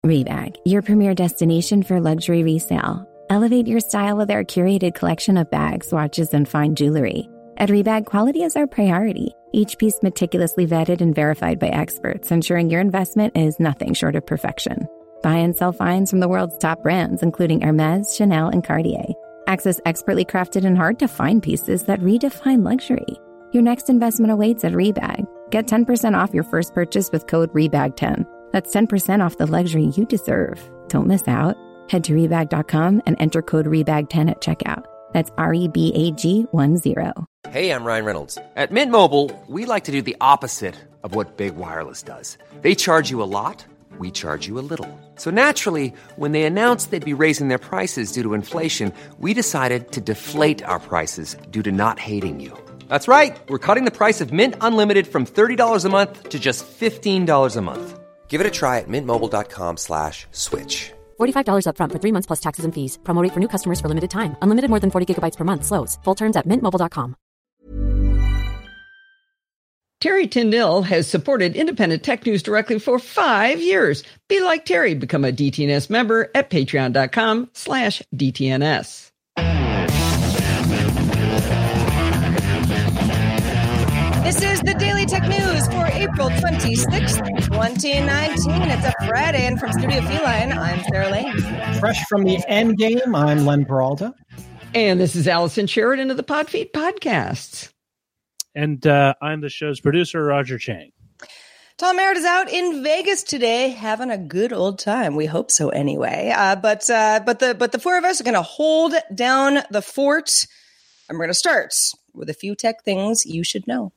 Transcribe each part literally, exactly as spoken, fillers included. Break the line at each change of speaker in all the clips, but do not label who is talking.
Rebag, your premier destination for luxury resale. Elevate your style with our curated collection of bags, watches, and fine jewelry. At Rebag, quality is our priority. Each piece meticulously vetted and verified by experts, ensuring your investment is nothing short of perfection. Buy and sell finds from the world's top brands, including Hermes, Chanel, and Cartier. Access expertly crafted and hard-to-find pieces that redefine luxury. Your next investment awaits at Rebag. Get ten percent off your first purchase with code rebag ten. That's ten percent off the luxury you deserve. Don't miss out. Head to rebag dot com and enter code rebag ten at checkout. That's R E B A G one zero.
Hey, I'm Ryan Reynolds. At Mint Mobile, we like to do the opposite of what Big Wireless does. They charge you a lot, we charge you a little. So naturally, when they announced they'd be raising their prices due to inflation, we decided to deflate our prices due to not hating you. That's right. We're cutting the price of Mint Unlimited from thirty dollars a month to just fifteen dollars a month. Give it a try at mintmobile.com slash switch.
forty-five dollars up front for three months plus taxes and fees. Promo rate for new customers for limited time. Unlimited more than forty gigabytes per month. Slows full terms at mint mobile dot com.
Terry Tyndall has supported Independent Tech News directly for five years. Be like Terry. Become a D T N S member at patreon.com slash DTNS.
This is the Daily Tech News for April twenty-sixth, twenty nineteen. It's a Friday, and from Studio Feline, I'm Sarah Lane.
Fresh from the end game, I'm Len Peralta.
And this is Allison Sheridan of the Podfeet Podcasts.
And uh, I'm the show's producer, Roger Chang.
Tom Merritt is out in Vegas today, having a good old time. We hope so, anyway. Uh, but uh, but the but the four of us are going to hold down the fort, and we're going to start with a few tech things you should know.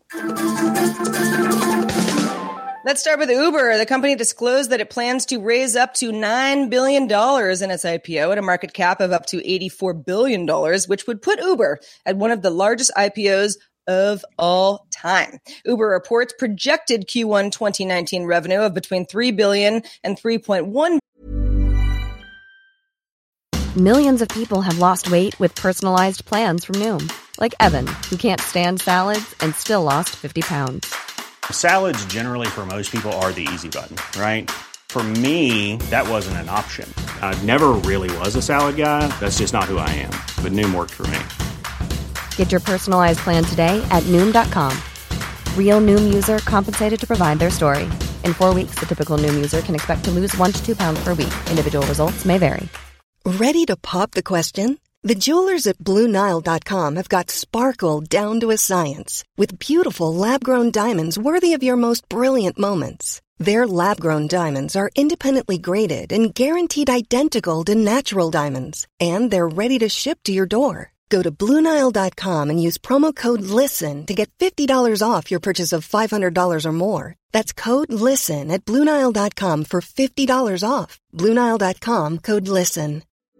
Let's start with Uber. The company disclosed that it plans to raise up to nine billion dollars in its I P O at a market cap of up to eighty-four billion dollars, which would put Uber at one of the largest I P Os of all time. Uber reports projected Q one twenty nineteen revenue of between three billion dollars and three point one billion dollars.
Millions of people have lost weight with personalized plans from Noom. Like Evan, who can't stand salads and still lost fifty pounds.
Salads generally for most people are the easy button, right? For me, that wasn't an option. I never really was a salad guy. That's just not who I am. But Noom worked for me.
Get your personalized plan today at Noom dot com. Real Noom user compensated to provide their story. In four weeks, the typical Noom user can expect to lose one to two pounds per week. Individual results may vary.
Ready to pop the question? The jewelers at Blue Nile dot com have got sparkle down to a science with beautiful lab-grown diamonds worthy of your most brilliant moments. Their lab-grown diamonds are independently graded and guaranteed identical to natural diamonds, and they're ready to ship to your door. Go to Blue Nile dot com and use promo code LISTEN to get fifty dollars off your purchase of five hundred dollars or more. That's code LISTEN at Blue Nile dot com for fifty dollars off. Blue Nile dot com, code LISTEN.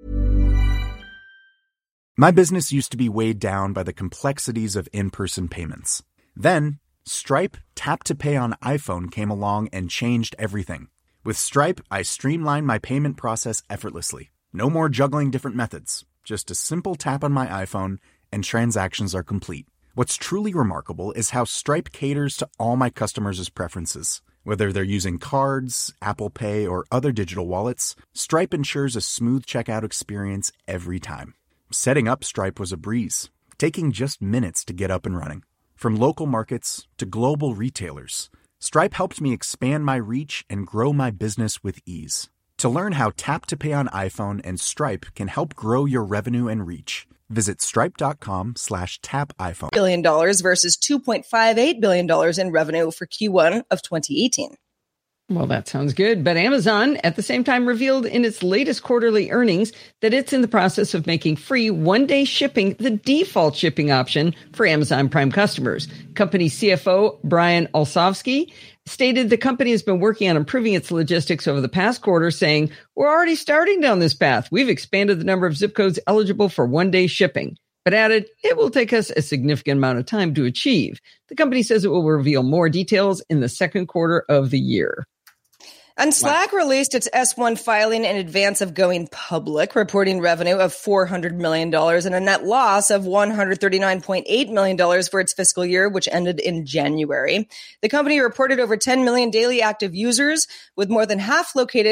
My business used to be weighed down by the complexities of in-person payments. Then, Stripe Tap to Pay on iPhone came along and changed everything. With Stripe, I streamlined my payment process effortlessly. No more juggling different methods. Just a simple tap on my iPhone, and transactions are complete. What's truly remarkable is how Stripe caters to all my customers' preferences. Whether they're using cards, Apple Pay, or other digital wallets, Stripe ensures a smooth checkout experience every time. Setting up Stripe was a breeze, taking just minutes to get up and running. From local markets to global retailers, Stripe helped me expand my reach and grow my business with ease. To learn how Tap to Pay on iPhone and Stripe can help grow your revenue and reach, visit stripe.com slash tap iPhone.
Billion dollars versus two point five eight billion dollars in revenue for Q one of twenty eighteen.
Well, that sounds good. But Amazon, at the same time, revealed in its latest quarterly earnings that it's in the process of making free one-day shipping the default shipping option for Amazon Prime customers. Company C F O Brian Olsavsky stated the company has been working on improving its logistics over the past quarter, saying, "We're already starting down this path. We've expanded the number of zip codes eligible for one-day shipping." But added, it will take us a significant amount of time to achieve. The company says it will reveal more details in the second quarter of the year.
And Slack wow. released its S one filing in advance of going public, reporting revenue of four hundred million dollars and a net loss of one hundred thirty-nine point eight million dollars for its fiscal year, which ended in January. The company reported over ten million daily active users, with more than half located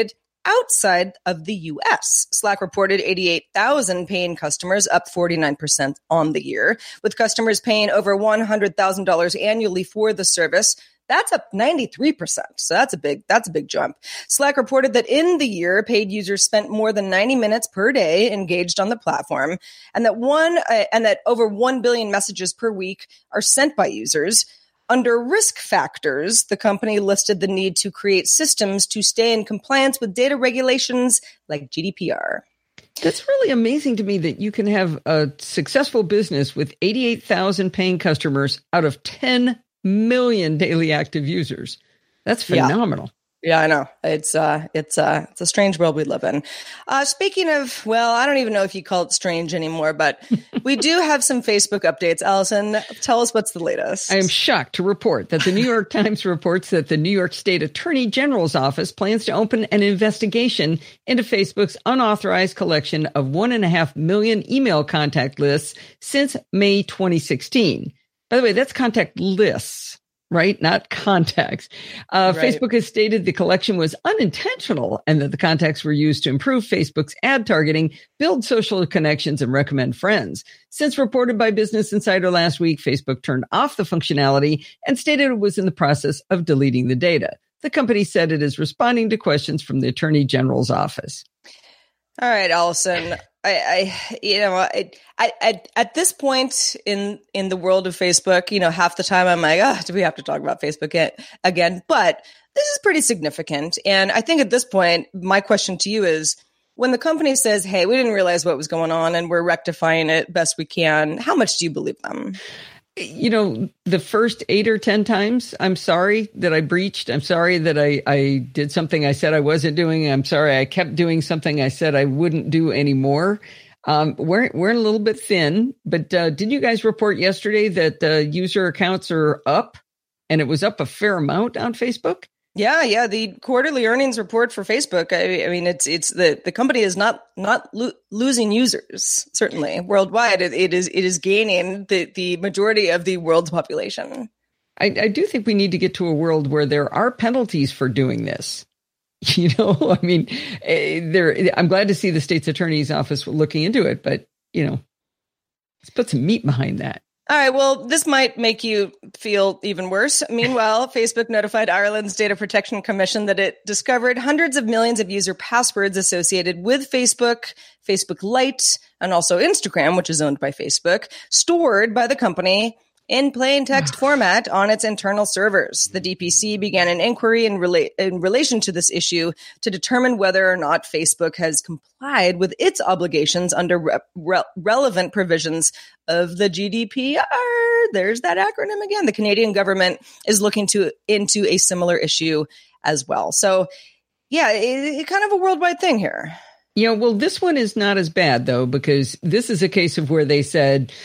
outside of the U S. Slack reported eighty-eight thousand paying customers, up forty-nine percent on the year, with customers paying over one hundred thousand dollars annually for the service. That's up ninety-three percent. So that's a big, that's a big jump. Slack reported that in the year, paid users spent more than ninety minutes per day engaged on the platform, and that one, uh, and that over one billion messages per week are sent by users. Under risk factors, the company listed the need to create systems to stay in compliance with data regulations like G D P R.
That's really amazing to me that you can have a successful business with eighty-eight thousand paying customers out of ten million daily active users. That's phenomenal.
Yeah. Yeah, I know. It's uh, it's uh, it's a strange world we live in. Uh, speaking of, well, I don't even know if you call it strange anymore, but we do have some Facebook updates. Allison, tell us what's the latest.
I am shocked to report that the New York Times reports that the New York State Attorney General's office plans to open an investigation into Facebook's unauthorized collection of one and a half million email contact lists since May twenty sixteen. By the way, that's contact lists, right? Not contacts. Uh,
Right.
Facebook has stated the collection was unintentional and that the contacts were used to improve Facebook's ad targeting, build social connections, and recommend friends. Since reported by Business Insider last week, Facebook turned off the functionality and stated it was in the process of deleting the data. The company said it is responding to questions from the Attorney General's office.
All right, Allison. I, I you know, I, I, I, at this point in in the world of Facebook, you know, half the time I'm like, ah, do we have to talk about Facebook a- again? But this is pretty significant, and I think at this point, my question to you is: when the company says, "Hey, we didn't realize what was going on, and we're rectifying it best we can," how much do you believe them?
You know, the first eight or ten times, I'm sorry that I breached. I'm sorry that I, I did something I said I wasn't doing. I'm sorry I kept doing something I said I wouldn't do anymore. Um, we're, we're a little bit thin, but uh, did you guys report yesterday that uh, user accounts are up? And it was up a fair amount on Facebook?
Yeah, yeah. The quarterly earnings report for Facebook. I, I mean, it's it's the, the company is not not lo- losing users. Certainly, worldwide, it, it is it is gaining the the majority of the world's population.
I, I do think we need to get to a world where there are penalties for doing this. You know, I mean, uh, there. I'm glad to see the state's attorney's office looking into it, but you know, let's put some meat behind that.
All right, well, this might make you feel even worse. Meanwhile, Facebook notified Ireland's Data Protection Commission that it discovered hundreds of millions of user passwords associated with Facebook, Facebook Lite, and also Instagram, which is owned by Facebook, stored by the company in plain text format on its internal servers. The D P C began an inquiry in, rela- in relation to this issue to determine whether or not Facebook has complied with its obligations under re- re- relevant provisions of the G D P R. There's that acronym again. The Canadian government is looking to into a similar issue as well. So, yeah, it, it kind of a worldwide thing here.
Yeah, well, this one is not as bad, though, because this is a case of where they said,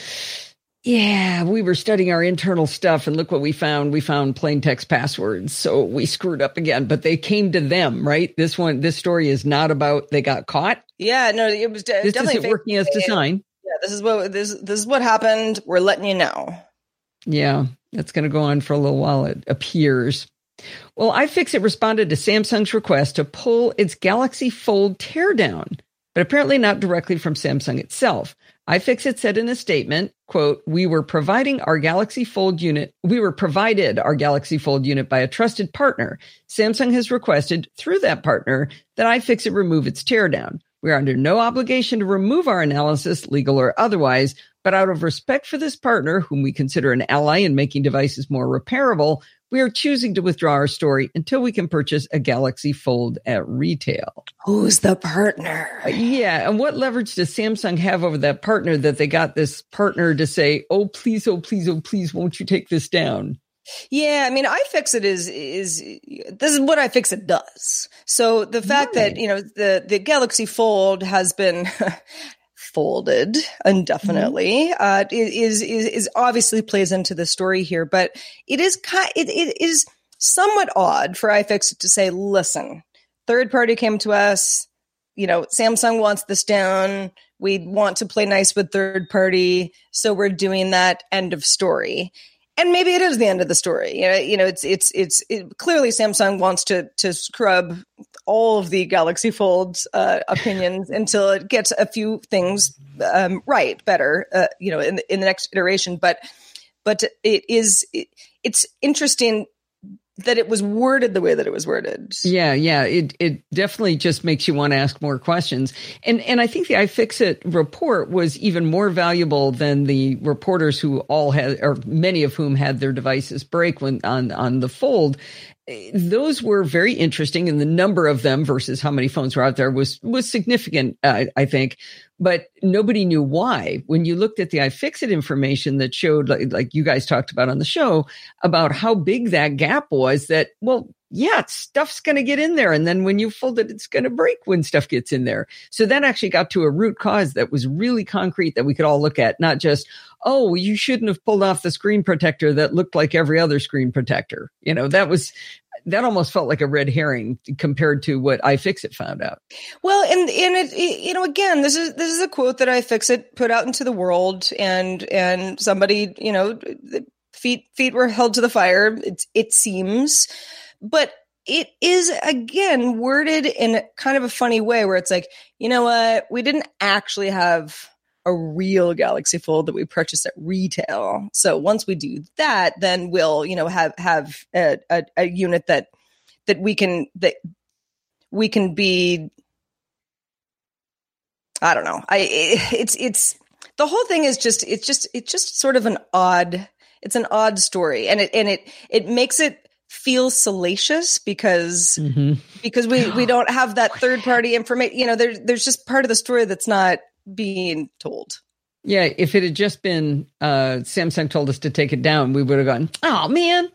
yeah, we were studying our internal stuff and look what we found. We found plain text passwords. So we screwed up again, but they came to them, right? This one, this story is not about they got caught.
Yeah, no, it was de-
this
definitely
isn't working as designed.
Yeah, this is what this this is what happened. We're letting you know.
Yeah, that's going to go on for a little while, it appears. Well, iFixit responded to Samsung's request to pull its Galaxy Fold teardown, but apparently not directly from Samsung itself. iFixit said in a statement, quote, we were providing our Galaxy Fold unit. We were provided our Galaxy Fold unit by a trusted partner. Samsung has requested through that partner that iFixit remove its teardown. We are under no obligation to remove our analysis, legal or otherwise, but out of respect for this partner, whom we consider an ally in making devices more repairable, we are choosing to withdraw our story until we can purchase a Galaxy Fold at retail.
Who's the partner?
Uh, yeah. And what leverage does Samsung have over that partner that they got this partner to say, oh, please, oh, please, oh, please, won't you take this down?
Yeah, I mean, iFixit is is this is what iFixit does. So the fact right. that, you know, the the Galaxy Fold has been folded indefinitely mm-hmm. uh, is, is is obviously plays into the story here, but it is kind it, it is somewhat odd for iFixit to say, listen, third party came to us, you know, Samsung wants this down. We want to play nice with third party, so we're doing that. End of story. And maybe it is the end of the story. You know, you know it's it's it's it, clearly Samsung wants to to scrub all of the Galaxy Fold uh, opinions until it gets a few things um, right, better. Uh, you know, in the, in the next iteration. But but it is it, it's interesting that it was worded the way that it was worded.
Yeah, yeah. It it definitely just makes you want to ask more questions. And and I think the iFixit report was even more valuable than the reporters who all had, or many of whom had their devices break when on, on the Fold. Those were very interesting, and the number of them versus how many phones were out there was was significant, uh, I think. But nobody knew why. When you looked at the iFixit information that showed, like, like you guys talked about on the show, about how big that gap was, that, well, yeah, stuff's going to get in there. And then when you fold it, it's going to break when stuff gets in there. So that actually got to a root cause that was really concrete that we could all look at, not just, oh, you shouldn't have pulled off the screen protector that looked like every other screen protector. You know, that was, that almost felt like a red herring compared to what iFixit found out.
Well, and and it, it, you know, again, this is this is a quote that iFixit put out into the world, and and somebody, you know, feet feet were held to the fire. It it seems, but it is again worded in kind of a funny way, where it's like, you know what, we didn't actually have a real Galaxy Fold that we purchased at retail. So once we do that, then we'll, you know, have have a, a, a unit that that we can that we can be. I don't know. I it's it's the whole thing is just it's just it's just sort of an odd. It's an odd story, and it and it it makes it feel salacious because mm-hmm. because we we don't have that third party information. You know, there's there's just part of the story that's not being told.
Yeah, if it had just been uh, Samsung told us to take it down, we would have gone, oh, man.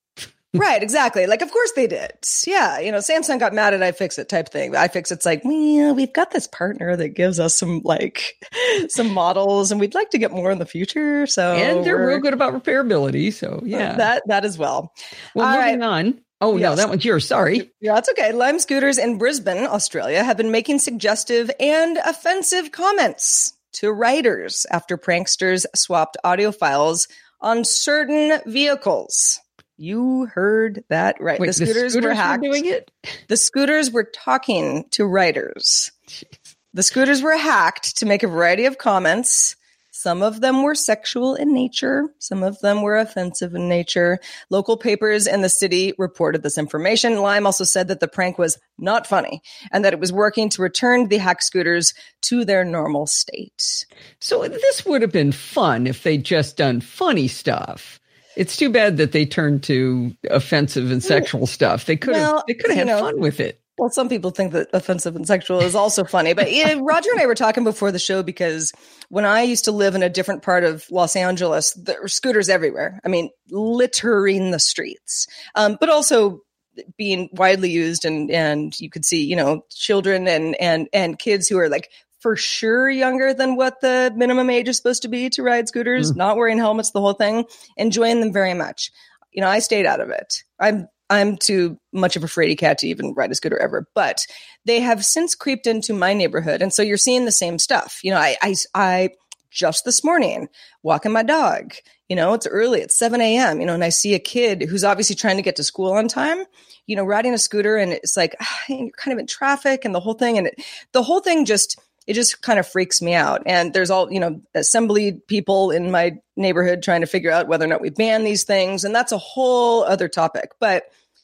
Right, exactly. Like, of course they did. Yeah, you know, Samsung got mad at iFixit type thing. iFixit's like, well, we've got this partner that gives us some, like, some models, and we'd like to get more in the future. So
And they're real good about repairability, so yeah.
That That as well.
Well,
All
moving
right.
on. Oh, yes. No, that one's yours. Sorry.
Yeah, that's okay. Lime Scooters in Brisbane, Australia, have been making suggestive and offensive comments to riders after pranksters swapped audio files on certain vehicles. You heard that right.
Wait,
the scooters,
the scooters
were hacked.
Were doing it?
The scooters were talking to riders. Jeez. The scooters were hacked to make a variety of comments. Some of them were sexual in nature. Some of them were offensive in nature. Local papers in the city reported this information. Lime also said that the prank was not funny and that it was working to return the hacked scooters to their normal state.
So this would have been fun if they'd just done funny stuff. It's too bad that they turned to offensive and sexual stuff. They could have,
well,
they could have had
know,
fun with it.
Well, some people think that offensive and sexual is also funny, but yeah, Roger and I were talking before the show because when I used to live in a different part of Los Angeles, there were scooters everywhere. I mean, littering the streets, um, but also being widely used, and and you could see, you know, children and and and kids who are like for sure younger than what the minimum age is supposed to be to ride scooters, mm. not wearing helmets, the whole thing, enjoying them very much. You know, I stayed out of it. I'm I'm too much of a fraidy cat to even ride a scooter ever, but they have since creeped into my neighborhood. And so you're seeing the same stuff. You know, I, I, I just this morning walking my dog, you know, it's early, it's seven a.m., you know, and I see a kid who's obviously trying to get to school on time, you know, riding a scooter, and it's like, ah, you're kind of in traffic and the whole thing. And it, the whole thing just, it just kind of freaks me out. And there's all, you know, assembly people in my neighborhood trying to figure out whether or not we ban these things. And that's a whole other topic. But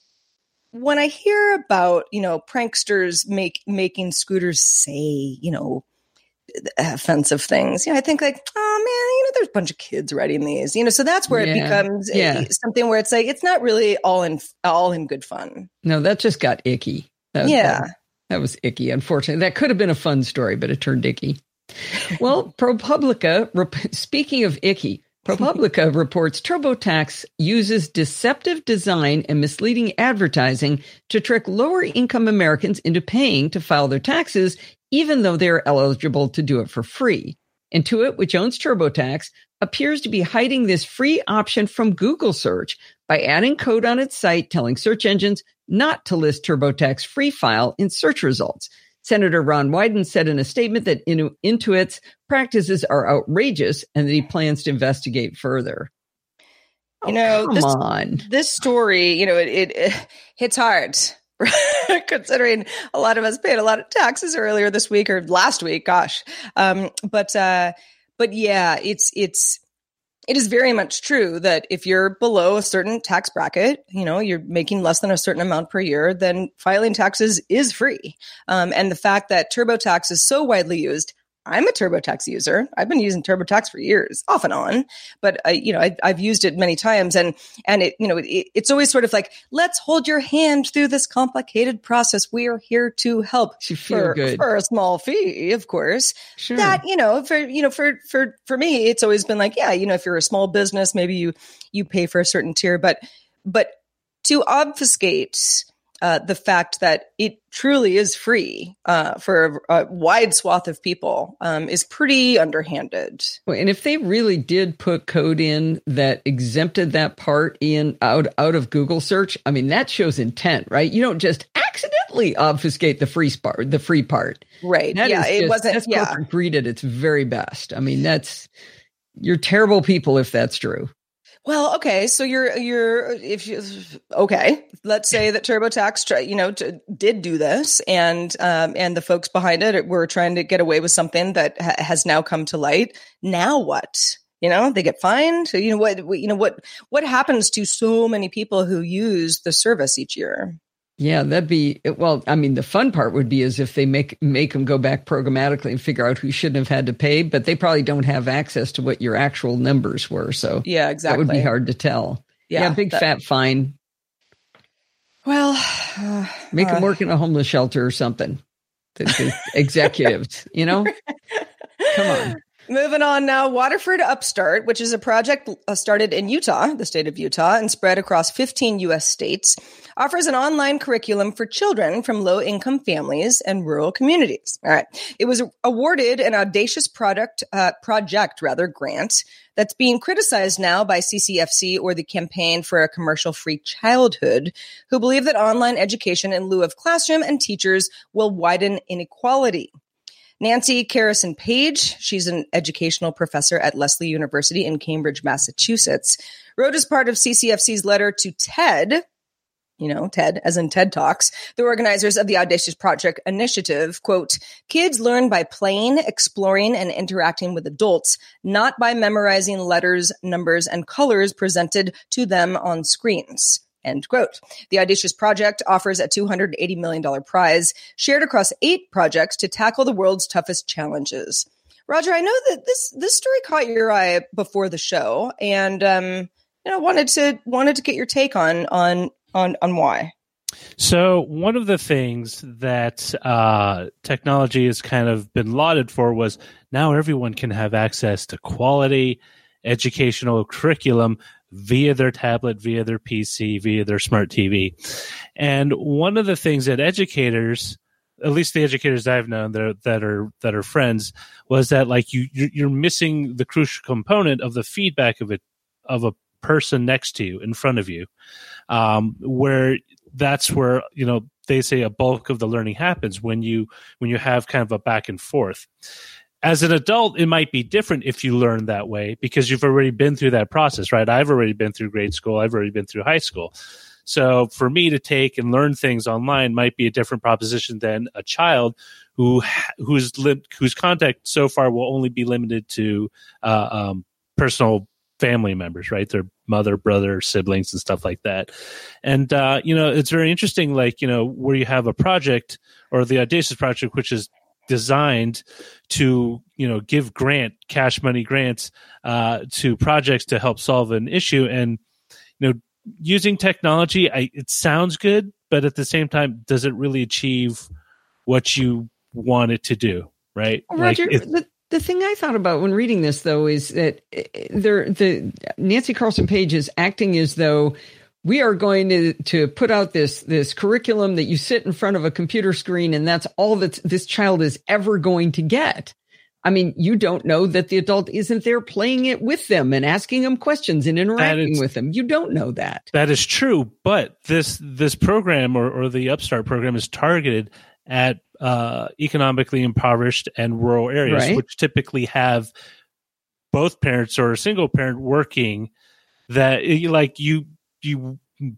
when I hear about, you know, pranksters make making scooters say, you know, offensive things, you know, I think like, oh man, you know, there's a bunch of kids riding these, you know, so that's where
yeah.
it becomes
yeah.
a, something where it's like, it's not really all in, all in good fun.
No, that just got icky. That,
yeah.
That, that was icky. Unfortunately, that could have been a fun story, but it turned icky. Well, ProPublica, rep- speaking of icky, ProPublica reports TurboTax uses deceptive design and misleading advertising to trick lower-income Americans into paying to file their taxes, even though they are eligible to do it for free. Intuit, which owns TurboTax, appears to be hiding this free option from Google search by adding code on its site telling search engines not to list TurboTax free file in search results. Senator Ron Wyden said in a statement that Intuit's practices are outrageous and that he plans to investigate further.
You know,
come
this,
on.
this story, you know, it, it, it hits hard. Considering a lot of us paid a lot of taxes earlier this week or last week, gosh. Um, but uh, but yeah, it's it's it is very much true that if you're below a certain tax bracket, you know, you're making less than a certain amount per year, then filing taxes is free. Um, and the fact that TurboTax is so widely used. I'm a TurboTax user. I've been using TurboTax for years, off and on, but I, you know, I, I've used it many times, and and it, you know, it, it's always sort of like, let's hold your hand through this complicated process. We are here to help.
You feel
for,
good
for a small fee, of course.
Sure.
That you know, for you know, for for for me, it's always been like, yeah, you know, if you're a small business, maybe you you pay for a certain tier, but but to obfuscate. Uh, the fact that it truly is free uh, for a, a wide swath of people um, is pretty underhanded.
Well, and if they really did put code in that exempted that part in out out of Google search, I mean, that shows intent, right? You don't just accidentally obfuscate the free part, the free part,
right?
That
yeah,
is just,
it wasn't.
That's
yeah,
corporate greed at its very best. I mean, that's you're terrible people if that's true.
Well, okay, so you're you're if you okay, let's say that TurboTax, try, you know, t- did do this, and um, and the folks behind it were trying to get away with something that ha- has now come to light. Now what? You know, they get fined. You know what? You know what? What happens to so many people who use the service each year?
Yeah, that'd be, well, I mean, the fun part would be is if they make make them go back programmatically and figure out who shouldn't have had to pay, but they probably don't have access to what your actual numbers were. So
yeah, exactly.
That would be hard to tell. Yeah, yeah big
that,
fat fine.
Well, uh,
make
uh,
them work in a homeless shelter or something. The, the executives, you know? Come on.
Moving on now, Waterford Upstart, which is a project started in Utah, the state of Utah, and spread across fifteen U S states, offers an online curriculum for children from low-income families and rural communities. All right. It was awarded an audacious product, uh, project, rather, grant that's being criticized now by C C F C or the Campaign for a Commercial-Free Childhood, who believe that online education in lieu of classroom and teachers will widen inequality. Nancy Carrison Page, she's an educational professor at Lesley University in Cambridge, Massachusetts, wrote as part of C C F C's letter to TED, you know, TED as in TED Talks, the organizers of the Audacious Project initiative, quote, kids learn by playing, exploring, and interacting with adults, not by memorizing letters, numbers, and colors presented to them on screens. End quote. The Audacious Project offers a two hundred eighty million dollars prize shared across eight projects to tackle the world's toughest challenges. Roger, I know that this this story caught your eye before the show, and um, you know wanted to wanted to get your take on on on on why.
So one of the things that uh, technology has kind of been lauded for was now everyone can have access to quality educational curriculum via their tablet, via their P C, via their smart T V. And one of the things that educators, at least the educators I've known that are, that are, that are friends, was that like you, you're missing the crucial component of the feedback of it, of a person next to you, in front of you, um, where that's where, you know, they say a bulk of the learning happens when you, when you have kind of a back and forth. As an adult, it might be different if you learn that way because you've already been through that process, right? I've already been through grade school. I've already been through high school. So for me to take and learn things online might be a different proposition than a child who whose li- whose contact so far will only be limited to uh, um, personal family members, right? Their mother, brother, siblings, and stuff like that. And, uh, you know, it's very interesting, like, you know, where you have a project or the Audacious Project, which is designed to, you know, give grant cash money grants uh, to projects to help solve an issue. And, you know, using technology, I, it sounds good, but at the same time, does it really achieve what you want it to do? Right.
Roger,
like
the, the thing I thought about when reading this, though, is that there, the Nancy Carlson Page is acting as though we are going to, to put out this, this curriculum that you sit in front of a computer screen and that's all that this child is ever going to get. I mean, you don't know that the adult isn't there playing it with them and asking them questions and interacting is, with them. You don't know that.
That is true. But this, this program or, or the Upstart program is targeted at uh, economically impoverished and rural areas,
right,
which typically have both parents or a single parent working that like you you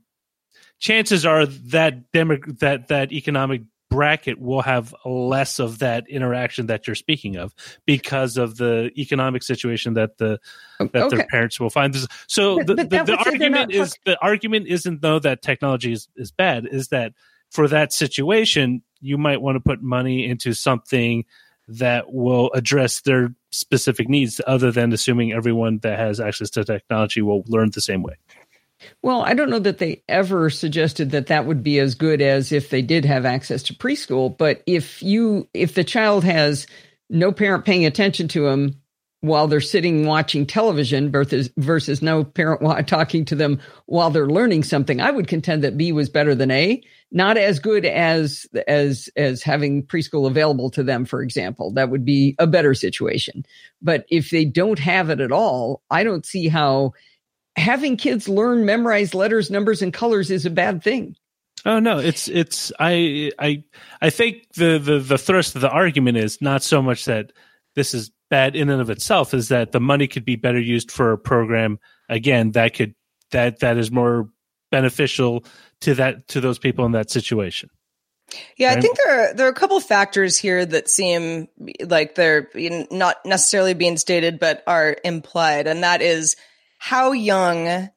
chances are that demo, that that economic bracket will have less of that interaction that you're speaking of because of the economic situation that the that
okay.
their parents will find. So
but,
the,
but
the, the argument is
talk-
the argument isn't though that technology is, is bad, is that for that situation you might want to put money into something that will address their specific needs other than assuming everyone that has access to technology will learn the same way.
Well, I don't know that they ever suggested that that would be as good as if they did have access to preschool. But if you, if the child has no parent paying attention to them while they're sitting watching television versus, versus no parent talking to them while they're learning something, I would contend that B was better than A. Not as good as as as having preschool available to them, for example. That would be a better situation. But if they don't have it at all, I don't see how having kids learn, memorize letters, numbers, and colors is a bad thing.
Oh no, it's it's I I I think the the the thrust of the argument is not so much that this is bad in and of itself, is that the money could be better used for a program again that could that that is more beneficial to that to those people in that situation.
Yeah,
right?
I think there are there are a couple factors here that seem like they're not necessarily being stated but are implied, and that is how young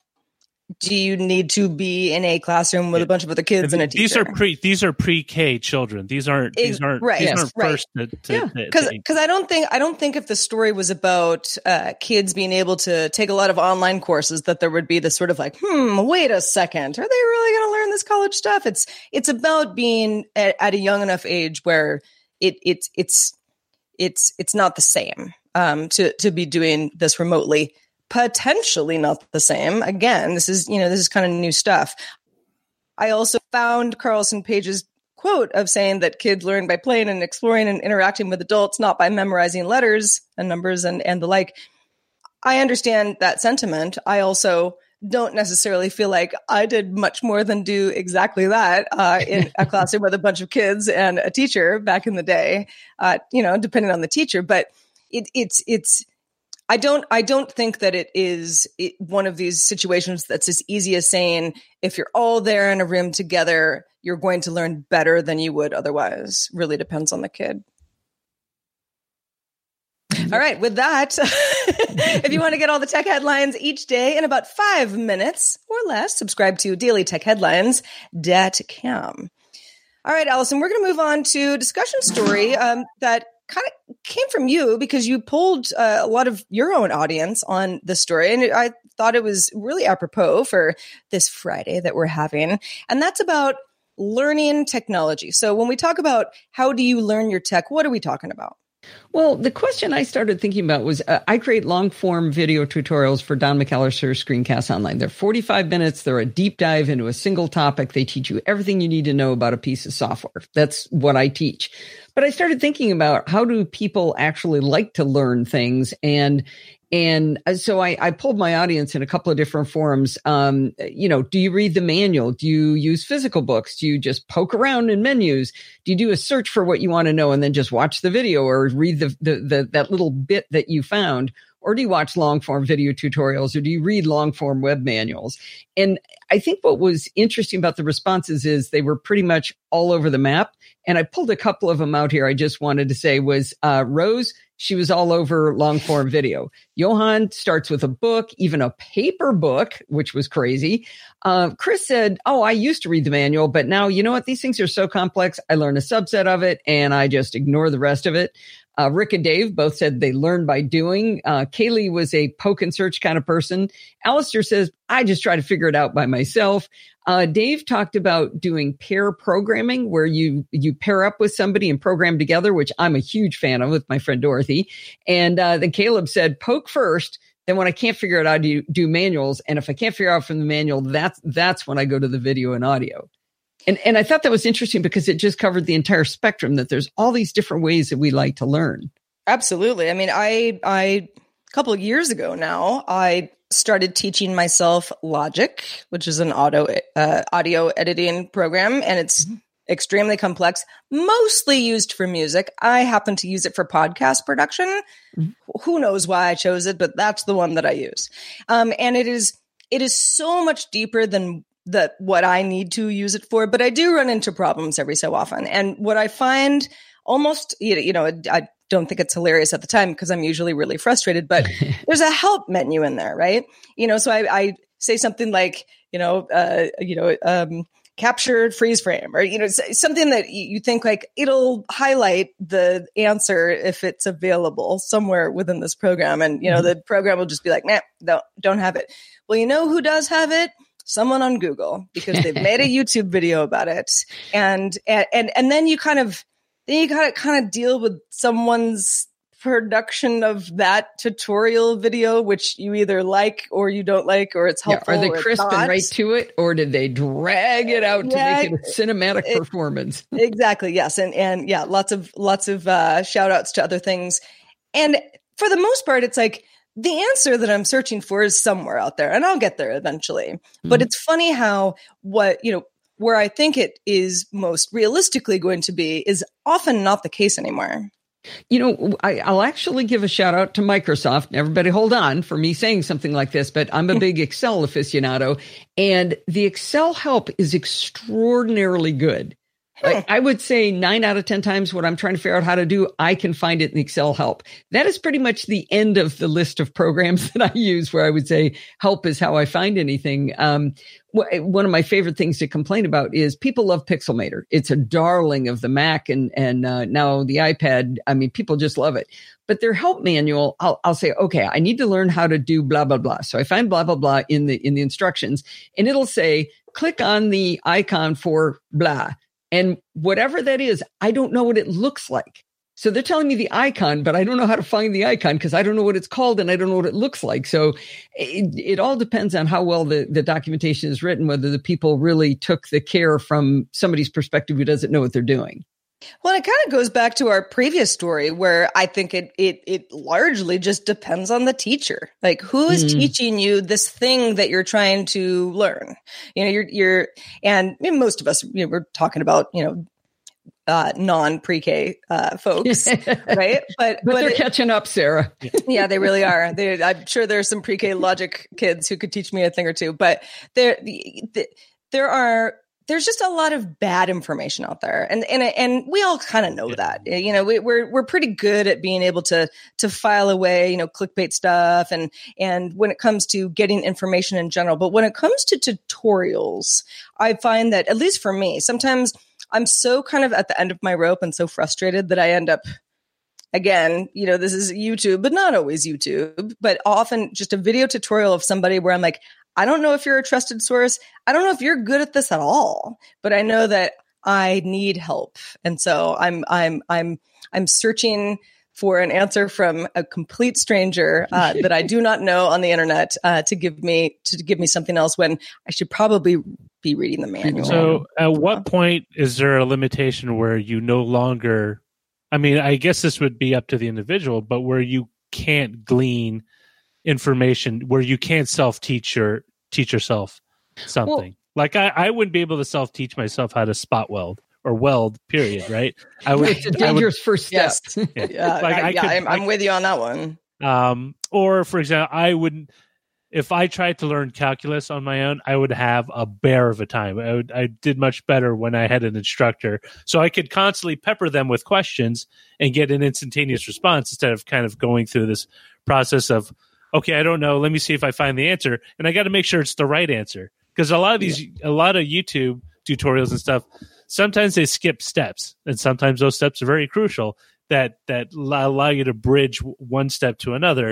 do you need to be in a classroom with a bunch of other kids and a teacher?
These are pre these are pre-K children. These aren't these aren't
right,
these
yes,
aren't
right.
first to, to,
yeah.
Because
because I don't think I don't think if the story was about uh, kids being able to take a lot of online courses that there would be this sort of like, hmm, wait a second, are they really going to learn this college stuff? It's it's about being at, at a young enough age where it it's it's it's it's not the same um, to to be doing this remotely. Potentially not the same. Again, this is, you know, this is kind of new stuff. I also found Carlson Page's quote of saying that kids learn by playing and exploring and interacting with adults, not by memorizing letters and numbers and, and the like. I understand that sentiment. I also don't necessarily feel like I did much more than do exactly that uh, in a classroom with a bunch of kids and a teacher back in the day, uh, you know, depending on the teacher. But it, it's, it's, I don't I don't think that it is it, one of these situations that's as easy as saying if you're all there in a room together, you're going to learn better than you would otherwise. Really depends on the kid. All right, with that, if you want to get all the tech headlines each day in about five minutes or less, subscribe to daily tech headlines dot com. All right, Allison, we're going to move on to a discussion story um, that kind of came from you because you polled uh, a lot of your own audience on the story. And I thought it was really apropos for this Friday that we're having. And that's about learning technology. So when we talk about how do you learn your tech, what are we talking about?
Well, the question I started thinking about was uh, I create long form video tutorials for Don McAllister Screencast Online. They're forty-five minutes. They're a deep dive into a single topic. They teach you everything you need to know about a piece of software. That's what I teach. But I started thinking about how do people actually like to learn things? And And so I, I pulled my audience in a couple of different forums. Um, you know, do you read the manual? Do you use physical books? Do you just poke around in menus? Do you do a search for what you want to know and then just watch the video or read the, the, the that little bit that you found? Or do you watch long form video tutorials or do you read long form web manuals? And I think what was interesting about the responses is they were pretty much all over the map. And I pulled a couple of them out here. I just wanted to say was, uh, Rose, she was all over long form video. Johan starts with a book, even a paper book, which was crazy. Uh, Chris said, oh, I used to read the manual, but now, you know what? These things are so complex. I learn a subset of it and I just ignore the rest of it. Uh, Rick and Dave both said they learn by doing. Uh, Kaylee was a poke and search kind of person. Alistair says, I just try to figure it out by myself. Uh, Dave talked about doing pair programming where you, you pair up with somebody and program together, which I'm a huge fan of with my friend Dorothy. And, uh, then Caleb said, poke first. Then when I can't figure it out, I do, do manuals. And if I can't figure out from the manual, that's, that's when I go to the video and audio. And and I thought that was interesting because it just covered the entire spectrum that there's all these different ways that we like to learn.
Absolutely. I mean, I, I, a couple of years ago now, I started teaching myself Logic, which is an auto, uh, audio editing program, and it's mm-hmm. extremely complex, mostly used for music. I happen to use it for podcast production. Mm-hmm. Who knows why I chose it, but that's the one that I use. Um, and it is it is so much deeper than the what I need to use it for. But I do run into problems every so often. And what I find almost, you know, I don't think it's hilarious at the time because I'm usually really frustrated, but there's a help menu in there, right? You know, so I, I say something like, you know, uh, you know, um, captured freeze frame, or, you know, something that you think like it'll highlight the answer if it's available somewhere within this program. And, you know, mm-hmm. the program will just be like, nah, don't, don't have it. Well, you know who does have it? Someone on Google, because they've made a YouTube video about it. And, and, and, and then you kind of, then you gotta kind of deal with someone's production of that tutorial video, which you either like or you don't like, or it's helpful.
Yeah, are they
or
crisp and right to it, or did they drag it out yeah, to make it a cinematic it, performance?
Exactly. Yes. And, and yeah, lots of, lots of uh, shout outs to other things. And for the most part, it's like the answer that I'm searching for is somewhere out there, and I'll get there eventually. Mm-hmm. But it's funny how what, you know, where I think it is most realistically going to be is often not the case anymore.
You know, I, I'll actually give a shout out to Microsoft. Everybody hold on for me saying something like this, but I'm a big Excel aficionado, and the Excel help is extraordinarily good. Like, I would say nine out of ten times what I'm trying to figure out how to do, I can find it in Excel help. That is pretty much the end of the list of programs that I use where I would say help is how I find anything. Um, wh- one of my favorite things to complain about is people love Pixelmator. It's a darling of the Mac and, and, uh, now the iPad. I mean, people just love it. But their help manual, I'll, I'll say, okay, I need to learn how to do blah, blah, blah. So I find blah, blah, blah in the, in the instructions, and it'll say, click on the icon for blah. And whatever that is, I don't know what it looks like. So they're telling me the icon, but I don't know how to find the icon because I don't know what it's called and I don't know what it looks like. So it, it all depends on how well the, the documentation is written, whether the people really took the care from somebody's perspective who doesn't know what they're doing.
Well, it kind of goes back to our previous story where I think it it it largely just depends on the teacher. Like, who is mm. teaching you this thing that you're trying to learn? You know, you're you're and I mean, most of us, you know, we're talking about, you know, uh, non-pre-K uh, folks, right? But,
but but they're it, catching up, Sarah.
Yeah, they really are. They, I'm sure there's some pre-K logic kids who could teach me a thing or two. But there the, the, there are. There's just a lot of bad information out there. And, and, and we all kind of know that, you know, we, we're, we're pretty good at being able to, to file away, you know, clickbait stuff. And, and when it comes to getting information in general, but when it comes to tutorials, I find that, at least for me, sometimes I'm so kind of at the end of my rope and so frustrated that I end up, again, you know, this is YouTube, but not always YouTube, but often just a video tutorial of somebody where I'm like, I don't know if you're a trusted source. I don't know if you're good at this at all, but I know that I need help. And so I'm, I'm, I'm, I'm searching for an answer from a complete stranger uh, that I do not know on the internet uh, to give me, to give me something else when I should probably be reading the manual.
So at what point is there a limitation where you no longer, I mean, I guess this would be up to the individual, but where you can't glean information, where you can't self-teach your teach yourself something? Well, like I, I wouldn't be able to self-teach myself how to spot weld or weld, period, right? I would,
it's a dangerous would, first step.
Yes. Yeah, yeah, like I, I yeah could, I'm, I'm with you on that one.
Um, or for example, I wouldn't, if I tried to learn calculus on my own, I would have a bear of a time. I, would, I did much better when I had an instructor. So I could constantly pepper them with questions and get an instantaneous response instead of kind of going through this process of, okay, I don't know, let me see if I find the answer. And I got to make sure it's the right answer. Because a lot of these, yeah. a lot of YouTube tutorials and stuff, sometimes they skip steps. And sometimes those steps are very crucial that, that allow you to bridge one step to another.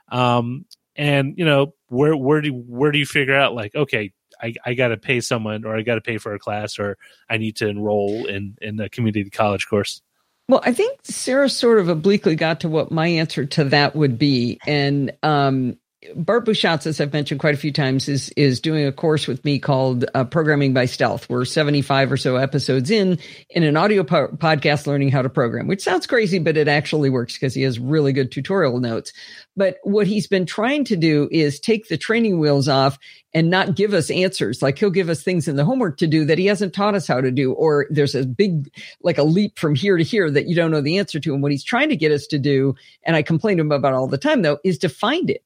Um, and, you know, where, where do, where do you figure out like, okay, I, I got to pay someone, or I got to pay for a class, or I need to enroll in, in a community college course?
Well, I think Sarah sort of obliquely got to what my answer to that would be. And um, Bart Busschots, as I've mentioned quite a few times, is is doing a course with me called uh, Programming by Stealth. We're seventy-five or so episodes in, in an audio po- podcast learning how to program, which sounds crazy, but it actually works because he has really good tutorial notes. But what he's been trying to do is take the training wheels off and not give us answers. Like, he'll give us things in the homework to do that he hasn't taught us how to do, or there's a big, like a leap from here to here that you don't know the answer to. And what he's trying to get us to do, and I complain to him about all the time though, is to find it, find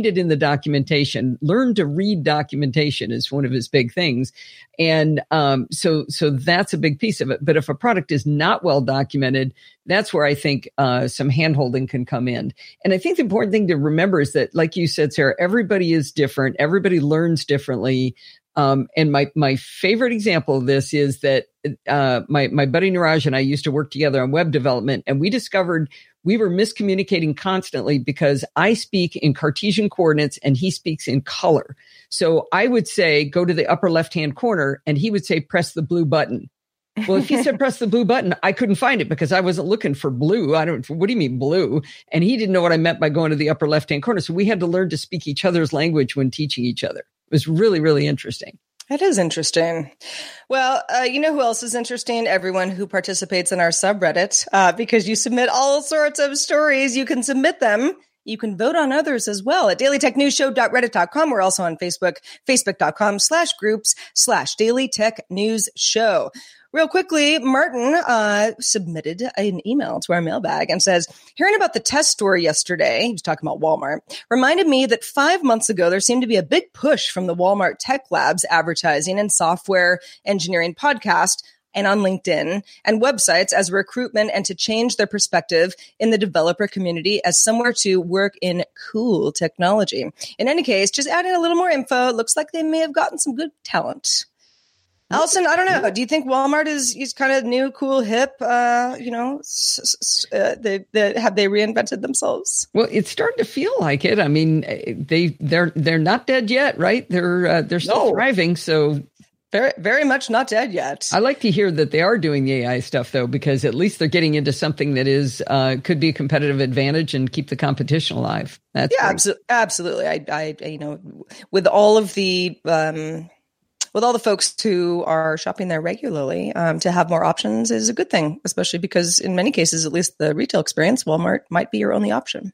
it in the documentation. Learn to read documentation is one of his big things. And um, so so that's a big piece of it. But if a product is not well documented, that's where I think uh, some handholding can come in. And I think the important thing to remember is that, like you said, Sarah, everybody is different. Everybody learns differently. Um, and my, my favorite example of this is that, uh, my, my buddy Niraj and I used to work together on web development, and we discovered we were miscommunicating constantly because I speak in Cartesian coordinates and he speaks in color. So I would say, go to the upper left-hand corner, and he would say, press the blue button. Well, if he said press the blue button, I couldn't find it because I wasn't looking for blue. I don't, what do you mean blue? And he didn't know what I meant by going to the upper left-hand corner. So we had to learn to speak each other's language when teaching each other. It was really, really interesting.
It is interesting. Well, uh, you know who else is interesting? Everyone who participates in our subreddit, uh, because you submit all sorts of stories. You can submit them. You can vote on others as well at daily tech news show dot reddit dot com. We're also on Facebook, facebook.com slash groups slash daily tech news show. Real quickly, Martin uh, submitted an email to our mailbag and says, hearing about the test story yesterday, he was talking about Walmart, reminded me that five months ago, there seemed to be a big push from the Walmart Tech Labs advertising and software engineering podcast and on LinkedIn and websites as recruitment and to change their perspective in the developer community as somewhere to work in cool technology. In any case, just adding a little more info, it looks like they may have gotten some good talent. Allison, I don't know. Do you think Walmart is, is kind of new, cool, hip? Uh, you know, s- s- uh, they, they, have they reinvented themselves?
Well, it's starting to feel like it. I mean, they they're they're not dead yet, right? They're uh, they're still no. thriving. So
very very much not dead yet.
I like to hear that they are doing the A I stuff though, because at least they're getting into something that is uh, could be a competitive advantage and keep the competition alive. That's
yeah, abso- absolutely. I, I, you know, with all of the. Um, With all the folks who are shopping there regularly, um, to have more options is a good thing, especially because in many cases, at least the retail experience, Walmart might be your only option.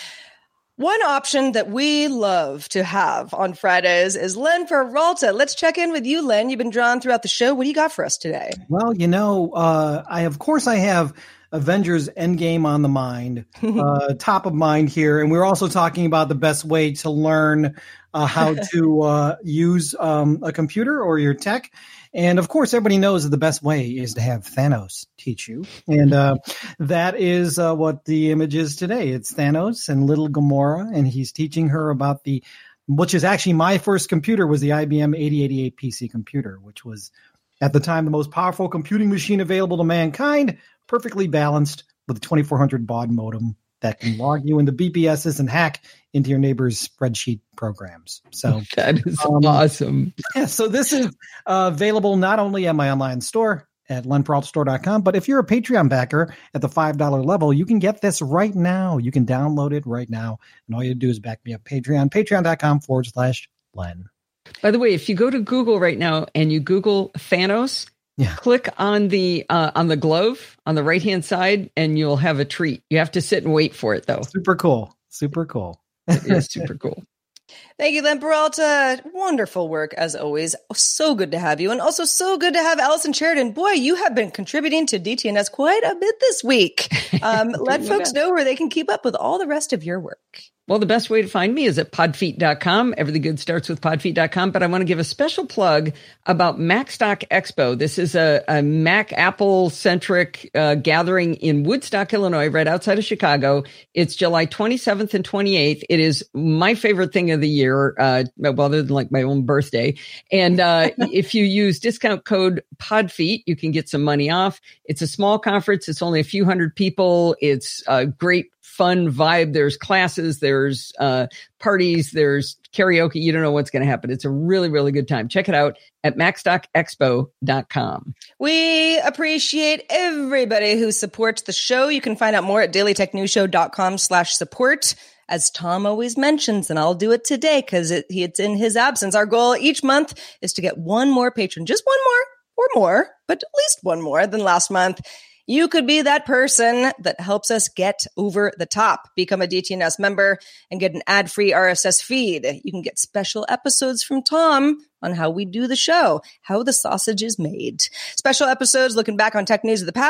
One option that we love to have on Fridays is Len Peralta. Let's check in with you, Len. You've been drawn throughout the show. What do you got for us today?
Well, you know, uh, I of course I have Avengers Endgame on the mind, uh, top of mind here. And we're also talking about the best way to learn uh, how to uh, use um, a computer or your tech. And of course, everybody knows that the best way is to have Thanos teach you. And uh, that is uh, what the image is today. It's Thanos and little Gamora, and he's teaching her about the, which is actually my first computer was the I B M eighty eighty-eight P C computer, which was at the time the most powerful computing machine available to mankind, perfectly balanced with a twenty-four hundred baud modem that can log you into B B Ss and hack into your neighbor's spreadsheet programs. So
that is um, awesome.
Yeah, so this is uh, available not only at my online store at len peralta store dot com, but if you're a Patreon backer at the five dollars level, you can get this right now. You can download it right now. And all you do is back me up Patreon, patreon.com forward slash Len.
By the way, if you go to Google right now and you Google Thanos, yeah. click on the uh, on the glove on the right-hand side, and you'll have a treat. You have to sit and wait for it, though.
Super cool. Super cool.
It is super cool.
Thank you, Len Peralta. Wonderful work, as always. So good to have you. And also so good to have Allison Sheridan. Boy, you have been contributing to D T N S quite a bit this week. Um, let folks know where they can keep up with all the rest of your work.
Well, the best way to find me is at podfeet dot com. Everything good starts with podfeet dot com. But I want to give a special plug about MacStock Expo. This is a, a Mac Apple-centric uh, gathering in Woodstock, Illinois, right outside of Chicago. It's July twenty-seventh and twenty-eighth. It is my favorite thing of the year, uh, well, other than like my own birthday. And uh, if you use discount code PODFEET, you can get some money off. It's a small conference. It's only a few hundred people. It's a great fun vibe. There's classes, there's uh, parties, there's karaoke. You don't know what's going to happen. It's a really, really good time. Check it out at mac stock expo dot com.
We appreciate everybody who supports the show. You can find out more at daily tech news show dot com slash support. As Tom always mentions, and I'll do it today because it, it's in his absence. Our goal each month is to get one more patron, just one more or more, but at least one more than last month. You could be that person that helps us get over the top. Become a D T N S member and get an ad-free R S S feed. You can get special episodes from Tom on how we do the show, how the sausage is made. Special episodes looking back on tech news of the past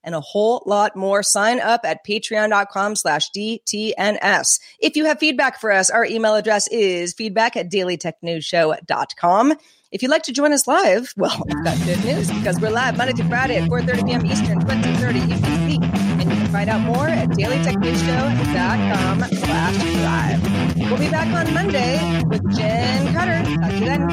and a whole lot more. Sign up at patreon.com slash DTNS. If you have feedback for us, our email address is feedback at dailytechnewsshow.com. If you'd like to join us live, well, I've got good news because we're live Monday to Friday at four thirty p.m. Eastern, twenty thirty U T C. And you can find out more at dailytechnewsshow.com slash live. We'll be back on Monday with Jen Cutter. Talk to you then.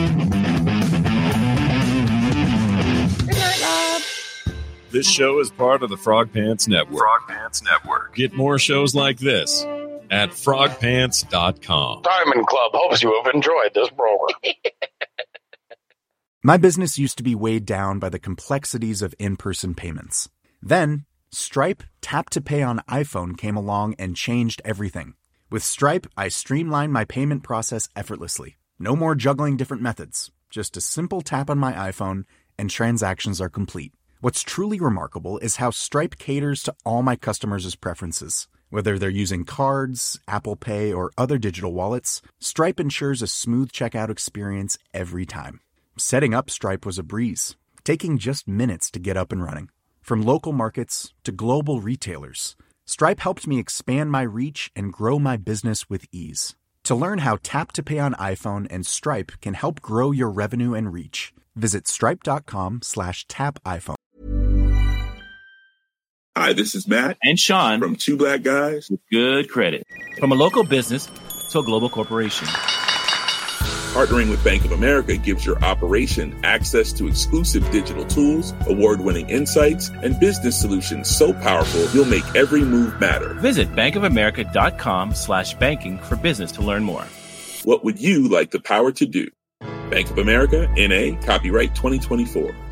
Good night, Rob.
This show is part of the Frog Pants Network.
Frog Pants Network.
Get more shows like this at frog pants dot com.
Diamond Club hopes you have enjoyed this program.
My business used to be weighed down by the complexities of in-person payments. Then, Stripe Tap to Pay on iPhone came along and changed everything. With Stripe, I streamlined my payment process effortlessly. No more juggling different methods. Just a simple tap on my iPhone and transactions are complete. What's truly remarkable is how Stripe caters to all my customers' preferences. Whether they're using cards, Apple Pay, or other digital wallets, Stripe ensures a smooth checkout experience every time. Setting up Stripe was a breeze, taking just minutes to get up and running. From local markets to global retailers, Stripe helped me expand my reach and grow my business with ease. To learn how Tap to Pay on iPhone and Stripe can help grow your revenue and reach, visit stripe.com slash tap iPhone.
Hi, this is Matt
and Sean
from Two Black Guys
with Good Credit. From a local business to a global corporation,
partnering with Bank of America gives your operation access to exclusive digital tools, award-winning insights, and business solutions so powerful you'll make every move matter.
Visit bankofamerica.com slash banking for business to learn more.
What would you like the power to do? Bank of America, N A, copyright twenty twenty-four.